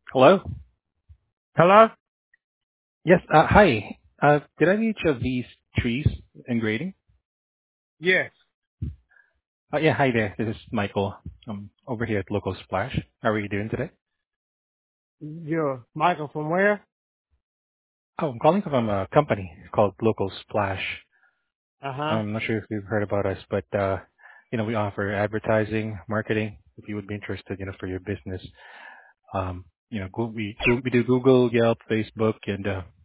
Hello? Hello? Yes, hi. Did I reach these trees and grading? Yes. Yeah, hi there. This is Michael. I'm over here at Local Splash. How are you doing today? You're Michael from where? Oh, I'm calling from a company called Local Splash. Uh-huh. I'm not sure if you've heard about us, but, we offer advertising, marketing, if you would be interested, for your business. We do Google, Yelp, Facebook, and